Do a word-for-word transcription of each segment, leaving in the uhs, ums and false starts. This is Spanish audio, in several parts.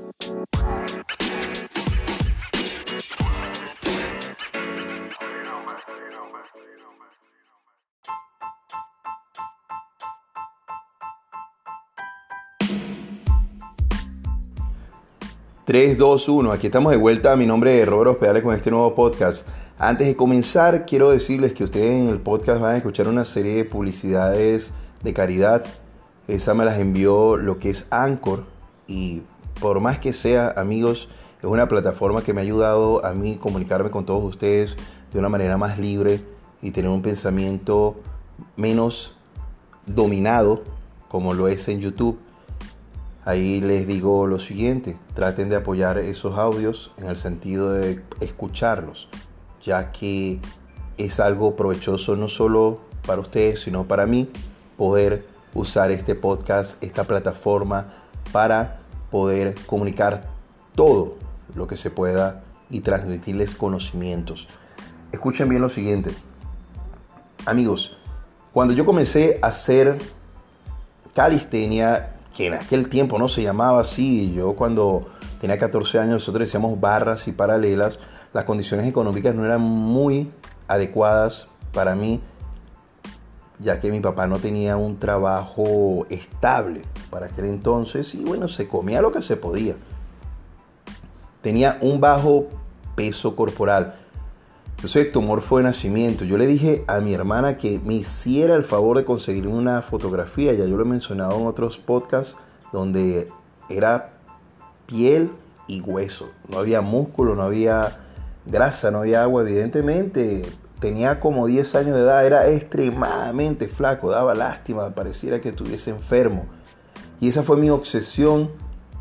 tres, dos, uno, aquí estamos de vuelta. Mi nombre es Roberto Hospedales con este nuevo podcast. Antes de comenzar, quiero decirles que ustedes en el podcast van a escuchar una serie de publicidades de caridad. Esa me las envió lo que es Anchor. Y por más que sea, amigos, es una plataforma que me ha ayudado a mí comunicarme con todos ustedes de una manera más libre y tener un pensamiento menos dominado como lo es en YouTube. Ahí les digo lo siguiente: traten de apoyar esos audios en el sentido de escucharlos, ya que es algo provechoso no solo para ustedes, sino para mí, poder usar este podcast, esta plataforma, para poder comunicar todo lo que se pueda y transmitirles conocimientos. Escuchen bien lo siguiente. Amigos, cuando yo comencé a hacer calistenia, que en aquel tiempo no se llamaba así, yo cuando tenía catorce años nosotros decíamos barras y paralelas, las condiciones económicas no eran muy adecuadas para mí, ya que mi papá no tenía un trabajo estable para aquel entonces y bueno, se comía lo que se podía. Tenía un bajo peso corporal. Yo soy ectomorfo de nacimiento. Yo le dije a mi hermana que me hiciera el favor de conseguir una fotografía. Ya yo lo he mencionado en otros podcasts, donde era piel y hueso. No había músculo, no había grasa, no había agua. Evidentemente tenía como diez años de edad. Era extremadamente flaco. Daba lástima. Pareciera que estuviese enfermo. Y esa fue mi obsesión.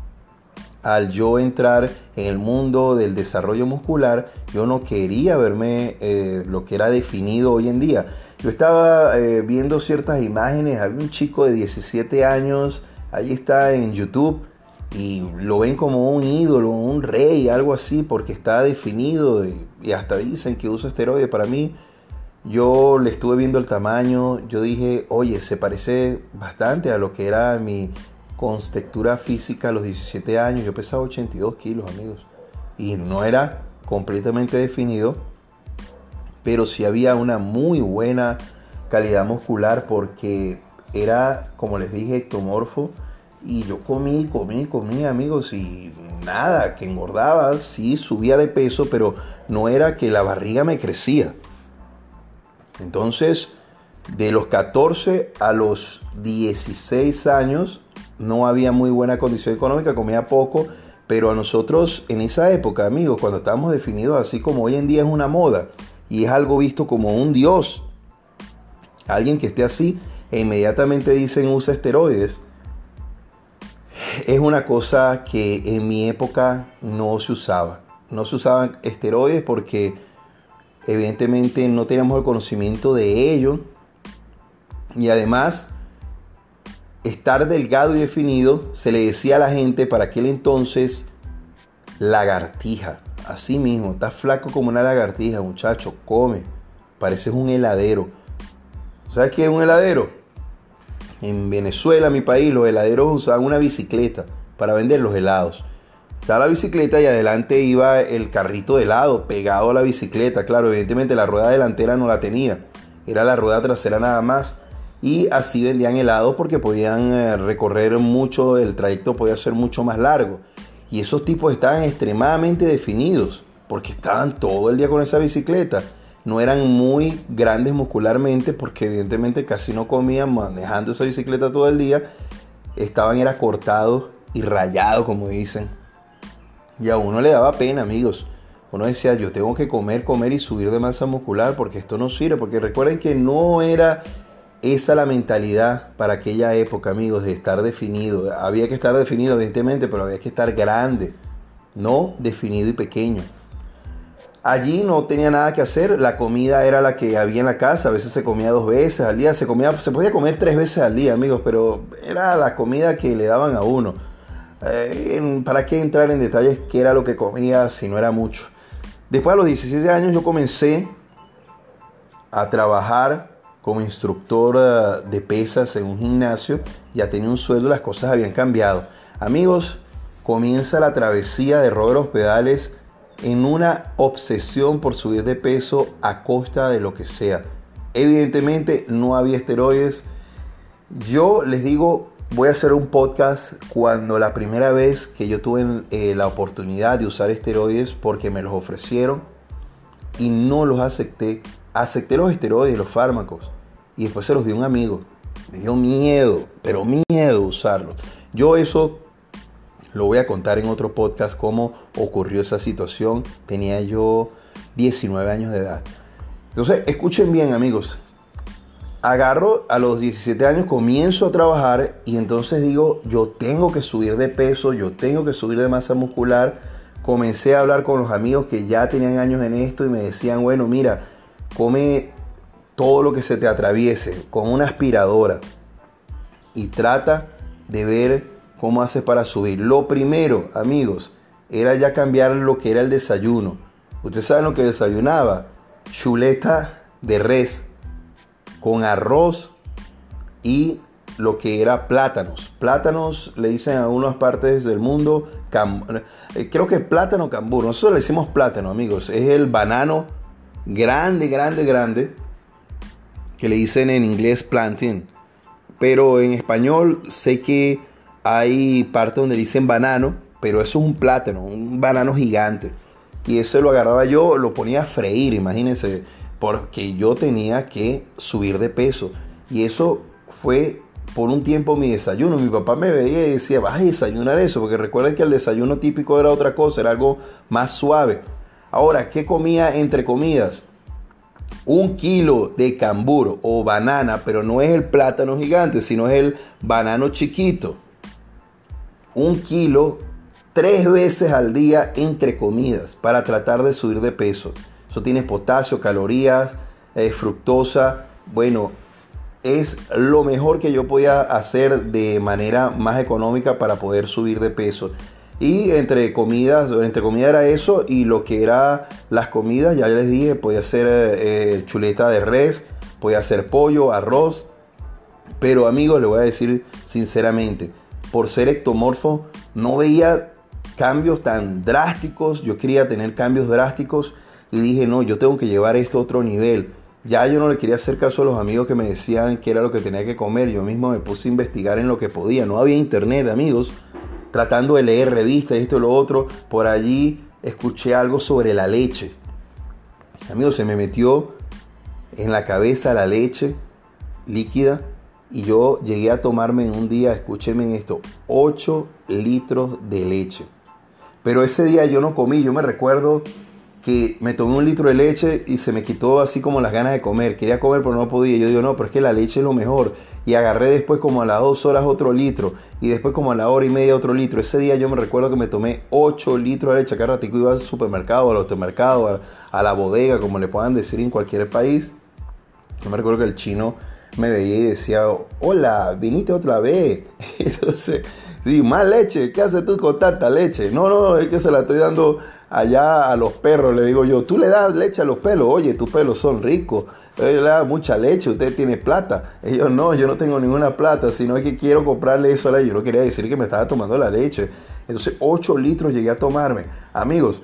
Al yo entrar en el mundo del desarrollo muscular, yo no quería verme eh, lo que era definido hoy en día. Yo estaba eh, viendo ciertas imágenes, había un chico de diecisiete años, ahí está en YouTube, y lo ven como un ídolo, un rey, algo así, porque está definido, y, y hasta dicen que usa esteroides. Para mí, yo le estuve viendo el tamaño, yo dije, oye, se parece bastante a lo que era mi contextura física a los diecisiete años. Yo pesaba ochenta y dos kilos, amigos, y no era completamente definido, pero sí había una muy buena calidad muscular porque era, como les dije, ectomorfo. Y yo comí, comí, comí, amigos, y nada, que engordaba, sí, subía de peso, pero no era que la barriga me crecía. Entonces, de los catorce a los dieciséis años, no había muy buena condición económica, comía poco, pero a nosotros en esa época, amigos, cuando estábamos definidos así como hoy en día es una moda y es algo visto como un dios, alguien que esté así e inmediatamente dicen usa esteroides, es una cosa que en mi época no se usaba. No se usaban esteroides porque evidentemente no teníamos el conocimiento de ello y además estar delgado y definido se le decía a la gente para aquel entonces lagartija. Así mismo, estás flaco como una lagartija, muchacho, come, pareces un heladero. ¿Sabes qué es un heladero? En Venezuela, mi país, los heladeros usaban una bicicleta para vender los helados. Estaba la bicicleta y adelante iba el carrito de helado pegado a la bicicleta. Claro, evidentemente la rueda delantera no la tenía, era la rueda trasera nada más. Y así vendían helados porque podían eh, recorrer mucho, el trayecto podía ser mucho más largo. Y esos tipos estaban extremadamente definidos porque estaban todo el día con esa bicicleta. No eran muy grandes muscularmente porque evidentemente casi no comían manejando esa bicicleta todo el día. Estaban era cortados y rayados, como dicen. Y a uno le daba pena, amigos. Uno decía, yo tengo que comer, comer y subir de masa muscular porque esto no sirve. Porque recuerden que no era esa la mentalidad para aquella época, amigos, de estar definido. Había que estar definido, evidentemente, pero había que estar grande, no definido y pequeño. Allí no tenía nada que hacer, la comida era la que había en la casa, a veces se comía dos veces al día, se comía, se podía comer tres veces al día, amigos, pero era la comida que le daban a uno. Eh, ¿Para qué entrar en detalles qué era lo que comía si no era mucho? Después a los diecisiete años yo comencé a trabajar como instructor de pesas en un gimnasio. Ya tenía un sueldo, las cosas habían cambiado. Amigos, comienza la travesía de Robert Hospedales en una obsesión por subir de peso a costa de lo que sea. Evidentemente no había esteroides. Yo les digo, voy a hacer un podcast cuando la primera vez que yo tuve eh, la oportunidad de usar esteroides, porque me los ofrecieron y no los acepté. Acepté los esteroides, los fármacos, y después se los di a un amigo. Me dio miedo, pero miedo usarlos. Yo eso lo voy a contar en otro podcast, cómo ocurrió esa situación. Tenía yo diecinueve años de edad. Entonces, escuchen bien, amigos. Agarro a los diecisiete años, comienzo a trabajar y entonces digo, yo tengo que subir de peso, yo tengo que subir de masa muscular. Comencé a hablar con los amigos que ya tenían años en esto y me decían, bueno, mira, come todo lo que se te atraviese con una aspiradora y trata de ver cómo haces para subir. Lo primero, amigos, era ya cambiar lo que era el desayuno. Ustedes saben lo que desayunaba: chuleta de res con arroz y lo que era plátanos. Plátanos le dicen a algunas partes del mundo, cam, eh, creo que plátano cambur. Nosotros le decimos plátano, amigos. Es el banano grande, grande, grande, que le dicen en inglés plantain. Pero en español sé que hay partes donde dicen banano, pero eso es un plátano, un banano gigante. Y eso lo agarraba yo, lo ponía a freír, imagínense, porque yo tenía que subir de peso. Y eso fue por un tiempo mi desayuno. Mi papá me veía y decía, vas a desayunar eso, porque recuerden que el desayuno típico era otra cosa, era algo más suave. Ahora, ¿qué comía entre comidas? Un kilo de cambur o banana, pero no es el plátano gigante, sino es el banano chiquito. Un kilo tres veces al día entre comidas para tratar de subir de peso. Eso tiene potasio, calorías, eh, fructosa. Bueno, es lo mejor que yo podía hacer de manera más económica para poder subir de peso. Y entre comidas, entre comidas era eso, y lo que era las comidas, ya les dije, podía ser eh, chuleta de res, podía ser pollo, arroz. Pero amigos, les voy a decir sinceramente, por ser ectomorfo, no veía cambios tan drásticos. Yo quería tener cambios drásticos y dije, no, yo tengo que llevar esto a otro nivel. Ya yo no le quería hacer caso a los amigos que me decían qué era lo que tenía que comer. Yo mismo me puse a investigar en lo que podía. No había internet, amigos. Tratando de leer revistas, esto y lo otro. Por allí escuché algo sobre la leche. Amigos, se me metió en la cabeza la leche líquida. Y yo llegué a tomarme en un día, escúchenme esto, ocho litros de leche. Pero ese día yo no comí. Yo me recuerdo que me tomé un litro de leche y se me quitó así como las ganas de comer. Quería comer pero no podía. Yo digo, no, pero es que la leche es lo mejor. Y agarré después como a las dos horas otro litro. Y después como a la hora y media otro litro. Ese día yo me recuerdo que me tomé ocho litros de leche. Cada ratico iba al supermercado, al automercado, a, a la bodega, como le puedan decir en cualquier país. Yo me recuerdo que el chino me veía y decía, hola, viniste otra vez. Entonces, sí, más leche, ¿qué haces tú con tanta leche? No, no, es que se la estoy dando allá a los perros, le digo yo. Tú le das leche a los pelos, oye, tus pelos son ricos. Ellos le dan mucha leche, usted tiene plata. Ellos no, yo no tengo ninguna plata, sino es que quiero comprarle eso a la. Yo no quería decir que me estaba tomando la leche. Entonces, ocho litros llegué a tomarme. Amigos,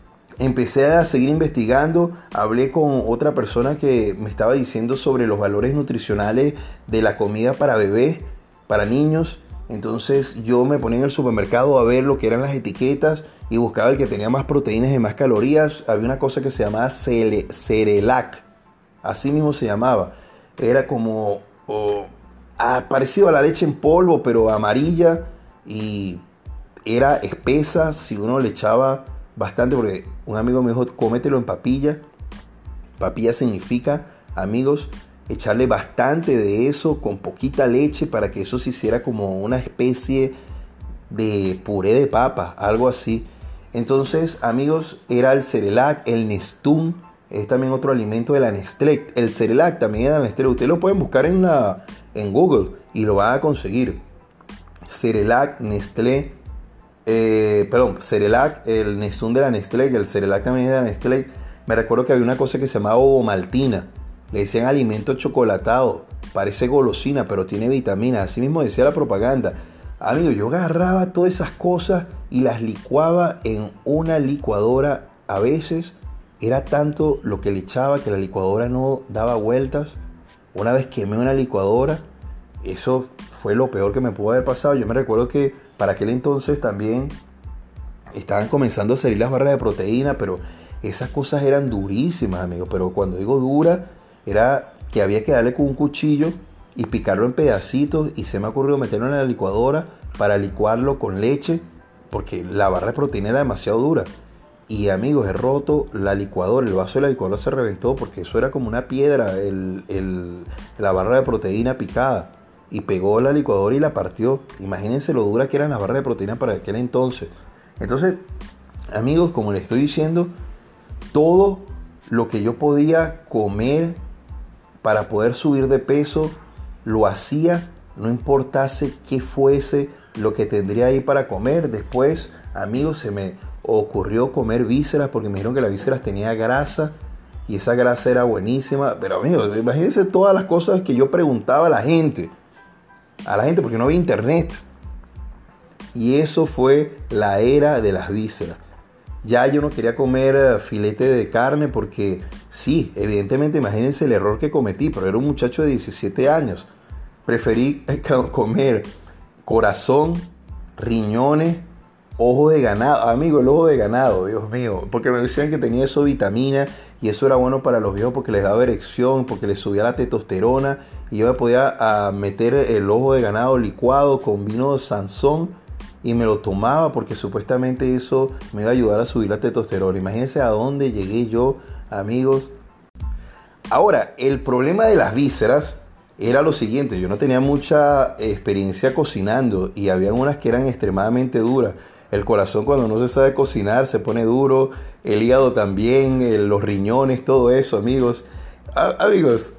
empecé a seguir investigando, hablé con otra persona que me estaba diciendo sobre los valores nutricionales de la comida para bebés, para niños. Entonces yo me ponía en el supermercado a ver lo que eran las etiquetas y buscaba el que tenía más proteínas y más calorías. Había una cosa que se llamaba Cele- Cerelac, así mismo se llamaba. Era como oh, ah, parecido a la leche en polvo, pero amarilla, y era espesa si uno le echaba bastante, porque un amigo me dijo, cómetelo en papilla. Papilla significa, amigos, echarle bastante de eso con poquita leche para que eso se hiciera como una especie de puré de papa, algo así. Entonces, amigos, era el Cerelac, el Nestum, es también otro alimento de la Nestlé. El Cerelac también era de la Nestlé. Ustedes lo pueden buscar en, la, en Google y lo van a conseguir. Cerelac, Nestlé. Eh, perdón, Cerelac, el Nestum de la Nestlé, el Cerelac también de la Nestlé. Me recuerdo que había una cosa que se llamaba ovomaltina. Le decían alimento chocolatado. Parece golosina, pero tiene vitaminas. Así mismo decía la propaganda. Amigo, yo agarraba todas esas cosas y las licuaba en una licuadora. A veces era tanto lo que le echaba que la licuadora no daba vueltas. Una vez quemé una licuadora, eso fue lo peor que me pudo haber pasado. Yo me recuerdo que para aquel entonces también estaban comenzando a salir las barras de proteína, pero esas cosas eran durísimas, amigos. Pero cuando digo dura, era que había que darle con un cuchillo y picarlo en pedacitos, y se me ocurrió meterlo en la licuadora para licuarlo con leche, porque la barra de proteína era demasiado dura. Y amigos, he roto la licuadora, el vaso de la licuadora se reventó porque eso era como una piedra, el, el, la barra de proteína picada, y pegó la licuadora y la partió. Imagínense lo dura que eran las barras de proteína para aquel entonces. Entonces, amigos, como les estoy diciendo, todo lo que yo podía comer para poder subir de peso, lo hacía, no importase qué fuese lo que tendría ahí para comer. Después, amigos, se me ocurrió comer vísceras porque me dijeron que las vísceras tenía grasa y esa grasa era buenísima. Pero amigos, imagínense todas las cosas que yo preguntaba a la gente, a la gente porque no había internet. Y eso fue la era de las vísceras. Ya yo no quería comer filete de carne porque sí, evidentemente, imagínense el error que cometí, pero era un muchacho de diecisiete años. Preferí comer corazón, riñones, ojo de ganado. Amigo, el ojo de ganado, Dios mío, porque me decían que tenía eso vitamina y eso era bueno para los viejos porque les daba erección, porque les subía la testosterona, y yo me podía a, meter el ojo de ganado licuado con vino Sansón y me lo tomaba porque supuestamente eso me iba a ayudar a subir la testosterona. Imagínense a dónde llegué yo, amigos. Ahora, el problema de las vísceras era lo siguiente: yo no tenía mucha experiencia cocinando y había unas que eran extremadamente duras. El corazón, cuando no se sabe cocinar, se pone duro. El hígado también, el, los riñones, todo eso, amigos. A, amigos,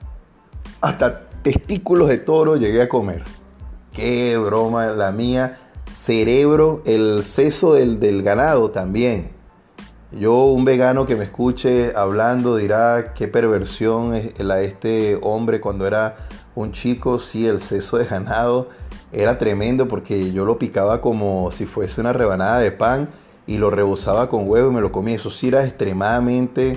hasta testículos de toro llegué a comer. Qué broma la mía. Cerebro, el seso del, del ganado también. Yo, un vegano que me escuche hablando dirá qué perversión es la de este hombre cuando era un chico. Sí, el seso de ganado era tremendo porque yo lo picaba como si fuese una rebanada de pan y lo rebozaba con huevo y me lo comía. Eso sí era extremadamente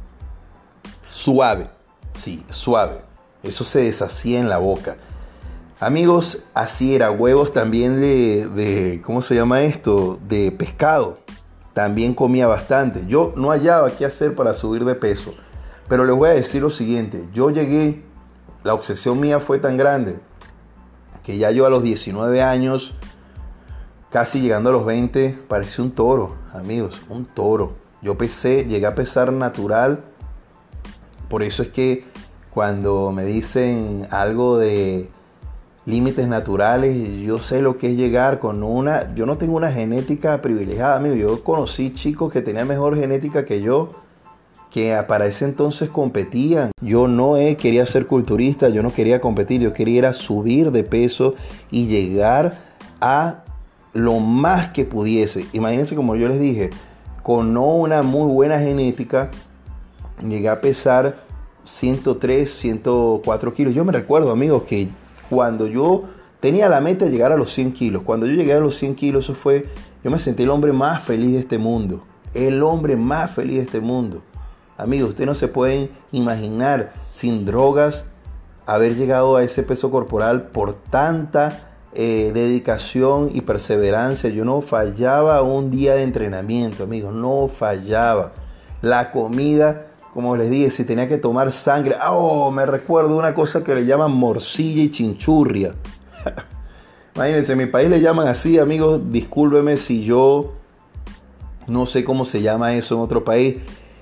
suave. Sí, suave. Eso se deshacía en la boca. Amigos, así era. Huevos también de, de, ¿cómo se llama esto? De pescado. También comía bastante. Yo no hallaba qué hacer para subir de peso. Pero les voy a decir lo siguiente. Yo llegué, la obsesión mía fue tan grande que ya yo a los diecinueve años, casi llegando a los veinte, parecía un toro, amigos, un toro. Yo pesé, llegué a pesar natural. Por eso es que cuando me dicen algo de límites naturales, yo sé lo que es llegar con una... Yo no tengo una genética privilegiada, amigo. Yo conocí chicos que tenían mejor genética que yo, que para ese entonces competían. Yo no eh, quería ser culturista, yo no quería competir, yo quería era subir de peso y llegar a lo más que pudiese. Imagínense, como yo les dije, con no una muy buena genética, llegué a pesar ciento tres, ciento cuatro kilos. Yo me recuerdo, amigos, que cuando yo tenía la meta de llegar a los cien kilos, cuando yo llegué a los cien kilos, eso fue, yo me sentí el hombre más feliz de este mundo. El hombre más feliz de este mundo. Amigos, ustedes no se pueden imaginar, sin drogas, haber llegado a ese peso corporal por tanta eh, dedicación y perseverancia. Yo no fallaba un día de entrenamiento, amigos, no fallaba. La comida, como les dije, si tenía que tomar sangre, oh, me recuerdo una cosa que le llaman morcilla y chinchurria. Imagínense, en mi país le llaman así, amigos, discúlpeme si yo no sé cómo se llama eso en otro país.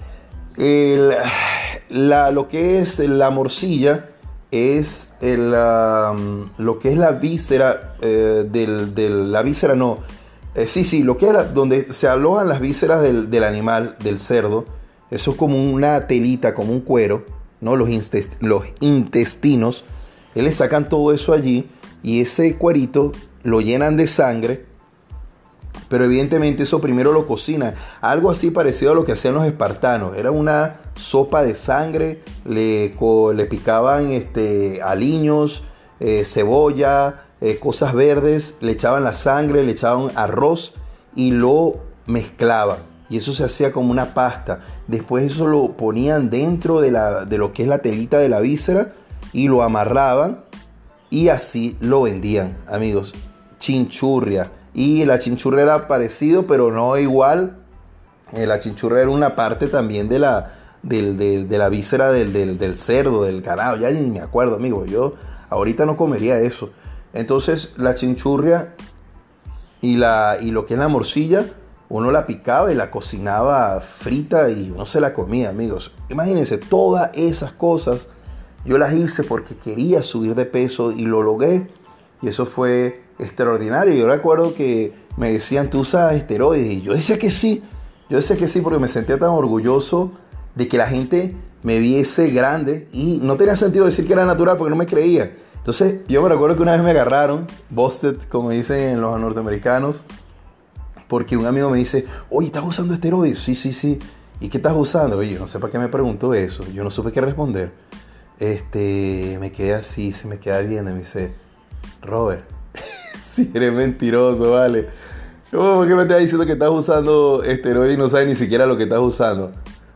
El, la, lo que es la morcilla es el, um, lo que es la víscera eh, del, del, la víscera no, eh, sí, sí, lo que era donde se alojan las vísceras del, del animal, del cerdo. Eso es como una telita, como un cuero, ¿no? Los, intest- los intestinos, él le sacan todo eso allí y ese cuerito lo llenan de sangre. Pero evidentemente eso primero lo cocinan. Algo así parecido a lo que hacían los espartanos. Era una sopa de sangre. Le, co, le picaban este, aliños, eh, cebolla, eh, cosas verdes. Le echaban la sangre, le echaban arroz. y lo mezclaban. Y eso se hacía como una pasta. Después eso lo ponían dentro de, la, de lo que es la telita de la víscera y lo amarraban y así lo vendían, amigos. Chinchurria. Y la chinchurria era parecido, pero no igual. Eh, la chinchurria era una parte también de la, del, del, de la víscera del, del, del cerdo, del ganado. Ya ni me acuerdo, amigos. Yo ahorita no comería eso. Entonces la chinchurria y, la, y lo que es la morcilla, uno la picaba y la cocinaba frita y uno se la comía, amigos. Imagínense, todas esas cosas yo las hice porque quería subir de peso y lo logré. Y eso fue extraordinario. Yo recuerdo que me decían, ¿tú usas esteroides? Y yo decía que sí. Yo decía que sí porque me sentía tan orgulloso de que la gente me viese grande. Y no tenía sentido decir que era natural porque no me creía. Entonces yo me recuerdo que una vez me agarraron, busted, como dicen los norteamericanos, porque un amigo me dice, oye, ¿estás usando esteroides? Sí, sí, sí. ¿Y qué estás usando? Oye, no sé para qué me preguntó eso. Yo no supe qué responder. Este, me quedé así, se me queda viendo y me dice, Robert, si eres mentiroso, vale. ¿Cómo que me estás diciendo que estás usando esteroides y no sabes ni siquiera lo que estás usando?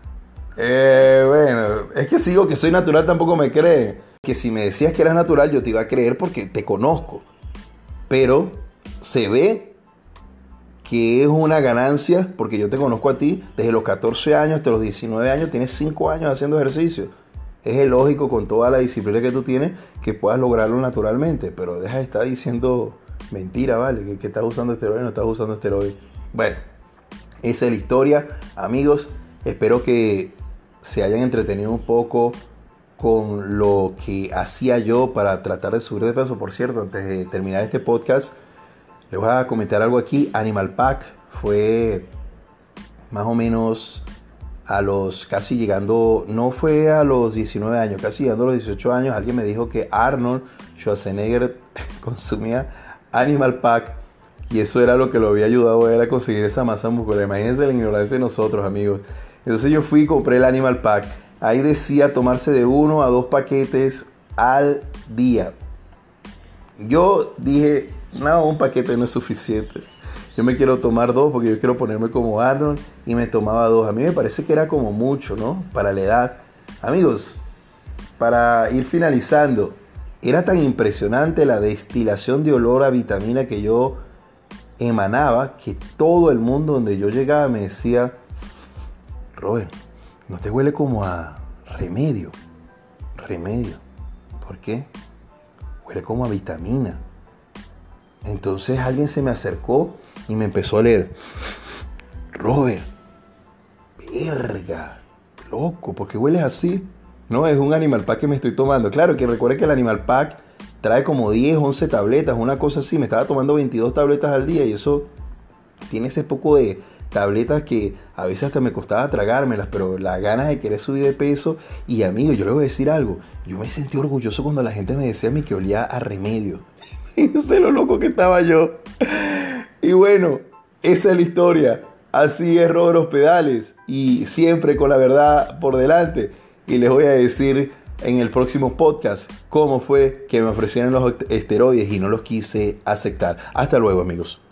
Eh, bueno, es que sigo que soy natural, tampoco me cree. Que si me decías que eras natural, yo te iba a creer porque te conozco. Pero se ve que es una ganancia, porque yo te conozco a ti desde los catorce años hasta los diecinueve años, tienes cinco años haciendo ejercicio. Es lógico con toda la disciplina que tú tienes que puedas lograrlo naturalmente, pero deja de estar diciendo mentira, ¿vale? Que, que estás usando esteroides, no estás usando esteroides. Bueno, esa es la historia, amigos. Espero que se hayan entretenido un poco con lo que hacía yo para tratar de subir de peso. Por cierto, antes de terminar este podcast, les voy a comentar algo aquí. Animal Pack fue más o menos a los casi llegando, no fue a los diecinueve años, casi llegando a los dieciocho años, alguien me dijo que Arnold Schwarzenegger consumía Animal Pack y eso era lo que lo había ayudado a él a conseguir esa masa muscular. Imagínense la ignorancia de nosotros, amigos. Entonces yo fui y compré el Animal Pack. Ahí decía tomarse de uno a dos paquetes al día. Yo dije, no, un paquete no es suficiente. Yo me quiero tomar dos porque yo quiero ponerme como Arnold y me tomaba dos. A mí me parece que era como mucho, ¿no? Para la edad. Amigos, para ir finalizando, era tan impresionante la destilación de olor a vitamina que yo emanaba que todo el mundo donde yo llegaba me decía, Robert, ¿no te huele como a remedio? Remedio. ¿Por qué? Huele como a vitamina. Entonces alguien se me acercó y me empezó a leer, Robert, verga, loco, ¿por qué hueles así? No, es un Animal Pack que me estoy tomando. Claro, que recuerde que el Animal Pack trae como diez, once tabletas, una cosa así. Me estaba tomando veintidós tabletas al día y eso tiene ese poco de tabletas que a veces hasta me costaba tragármelas, pero las ganas de querer subir de peso. Y amigo, yo le voy a decir algo, yo me sentí orgulloso cuando la gente me decía a mí que olía a remedio. Y no sé lo loco que estaba yo. Y bueno, esa es la historia. Así es Robert Hospedales. Y siempre con la verdad por delante. Y les voy a decir en el próximo podcast cómo fue que me ofrecieron los esteroides y no los quise aceptar. Hasta luego, amigos.